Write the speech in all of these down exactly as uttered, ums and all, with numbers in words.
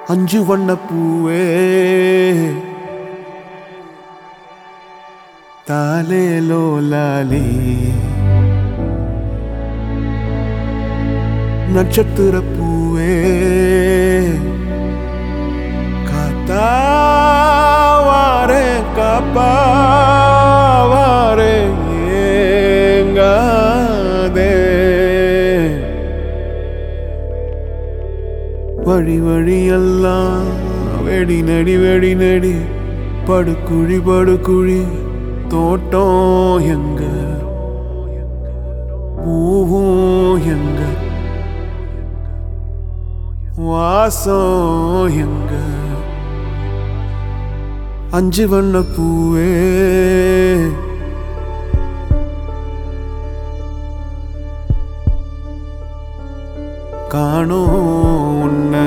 அஞ்சு வண்ண பூவே தாலேலோ லாலி நட்சத்திர பூவே காத்தாவாரே காப்பாவாரே ஏங்காதே வழி வழியெல்லாம் வெடி நடி வெடி நடி படுக்குழி படுக்குழி தோட்டம் எங்க பூவும் எங்க வாசம் எங்க அஞ்சு வண்ண பூவே காணோம் உன்னை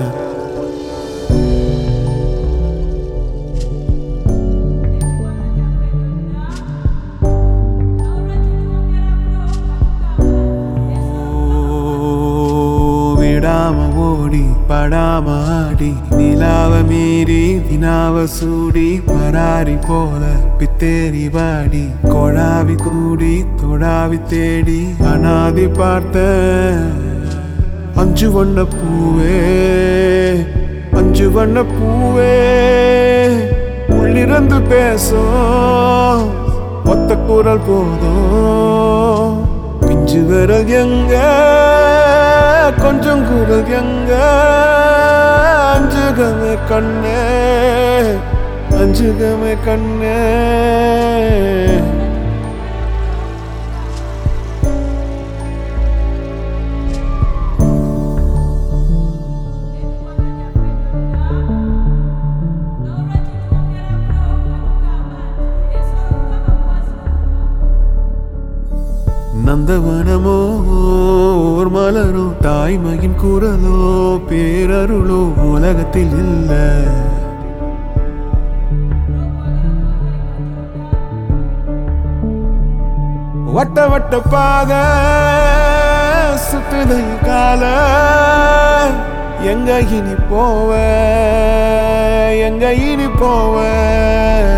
விடாம ஓடி படாம ஆடி நிலாவ மீறி வினாவ சூடி பராரி போல பித்தேரி வாடி கொழாவி கூடி தொடாவி தேடி அனாதி பார்த்த அஞ்சு வண்ண பூவே அஞ்சு வண்ண பூவே உள்ளிருந்து பேசும் ஒத்த குரல் போதும் பிஞ்சு விரல் எங்க கொஞ்சம் குரல் எங்க அஞ்சுகமே கண்ணே அஞ்சுகமே கண்ணே நந்தவனமோ ஓர் மலரோ தாய்மையின் குரலோ பேரருளோ உலகத்தில் இல்ல வட்ட வட்ட பாத சுத்துதை கால எங்க இனி போவ எங்க இனி போவ